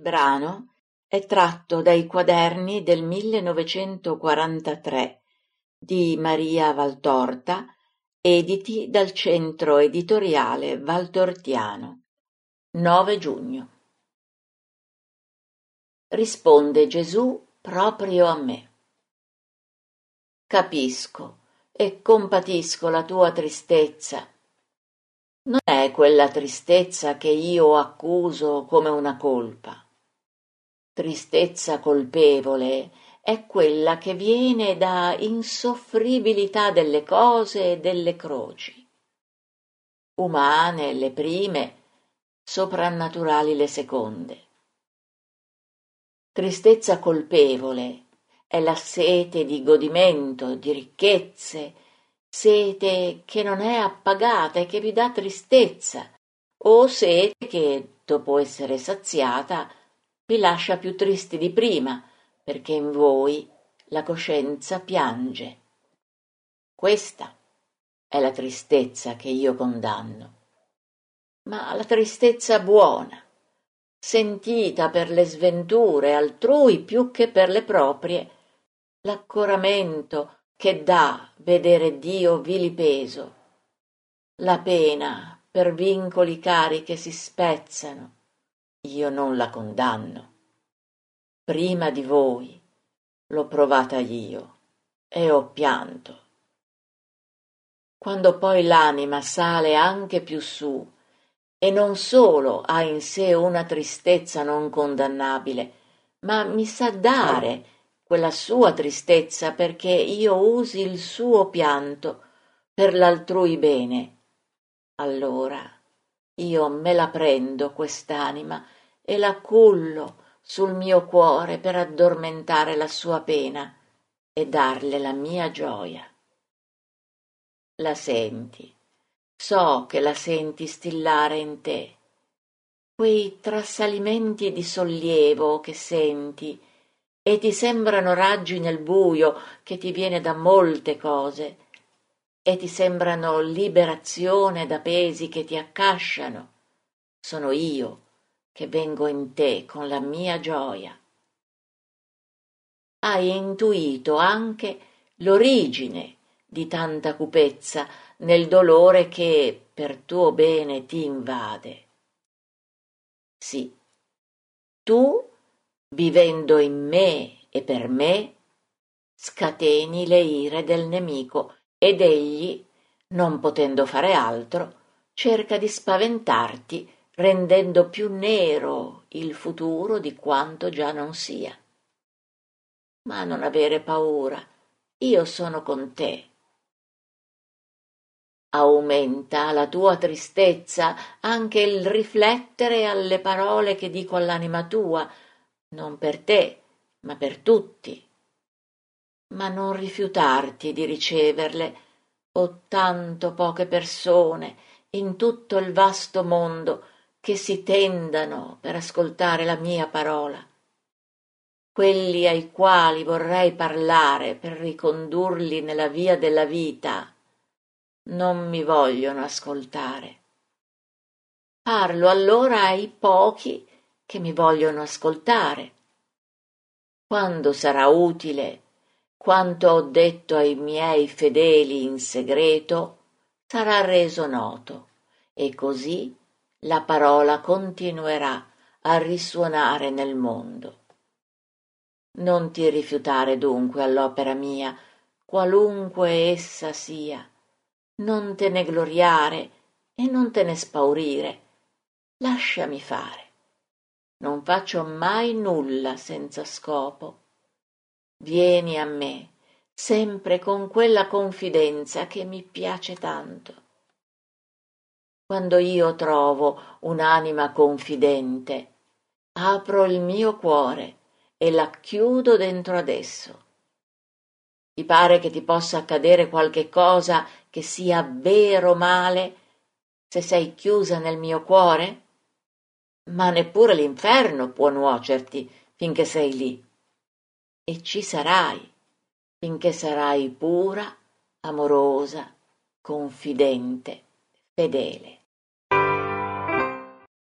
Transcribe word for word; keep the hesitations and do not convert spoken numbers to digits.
Brano è tratto dai quaderni del millenovecentoquarantatré di Maria Valtorta, editi dal Centro Editoriale Valtortiano. nove giugno. Risponde Gesù proprio a me. Capisco e compatisco la tua tristezza. Non è quella tristezza che io accuso come una colpa. Tristezza colpevole è quella che viene da insoffribilità delle cose e delle croci. Umane le prime, soprannaturali le seconde. Tristezza colpevole è la sete di godimento, di ricchezze, sete che non è appagata e che vi dà tristezza, o sete che, dopo essere saziata, vi lascia più tristi di prima, perché in voi la coscienza piange. Questa è la tristezza che io condanno, ma la tristezza buona, sentita per le sventure altrui più che per le proprie, l'accoramento che dà vedere Dio vilipeso, la pena per vincoli cari che si spezzano. Io non la condanno. Prima di voi l'ho provata io e ho pianto. Quando poi l'anima sale anche più su e non solo ha in sé una tristezza non condannabile, ma mi sa dare quella sua tristezza perché io usi il suo pianto per l'altrui bene, allora io me la prendo quest'anima e la cullo sul mio cuore per addormentare la sua pena e darle la mia gioia. La senti, so che la senti stillare in te, quei trasalimenti di sollievo che senti e ti sembrano raggi nel buio che ti viene da molte cose e ti sembrano liberazione da pesi che ti accasciano. Sono io che vengo in te con la mia gioia. Hai intuito anche l'origine di tanta cupezza nel dolore che per tuo bene ti invade. Sì, tu, vivendo in me e per me, scateni le ire del nemico ed egli, non potendo fare altro, cerca di spaventarti rendendo più nero il futuro di quanto già non sia. Ma non avere paura, io sono con te. Aumenta la tua tristezza anche il riflettere alle parole che dico all'anima tua, non per te, ma per tutti. Ma non rifiutarti di riceverle, o tanto poche persone in tutto il vasto mondo che si tendano per ascoltare la mia parola. Quelli ai quali vorrei parlare per ricondurli nella via della vita non mi vogliono ascoltare. Parlo allora ai pochi che mi vogliono ascoltare. Quando sarà utile quanto ho detto ai miei fedeli in segreto, sarà reso noto, e così la parola continuerà a risuonare nel mondo. Non ti rifiutare dunque all'opera mia, qualunque essa sia, non te ne gloriare e non te ne spaurire. Lasciami fare. Non faccio mai nulla senza scopo. Vieni a me, sempre con quella confidenza che mi piace tanto. Quando io trovo un'anima confidente, apro il mio cuore e la chiudo dentro ad esso. Ti pare che ti possa accadere qualche cosa che sia vero male se sei chiusa nel mio cuore? Ma neppure l'inferno può nuocerti finché sei lì. E ci sarai finché sarai pura, amorosa, confidente, fedele.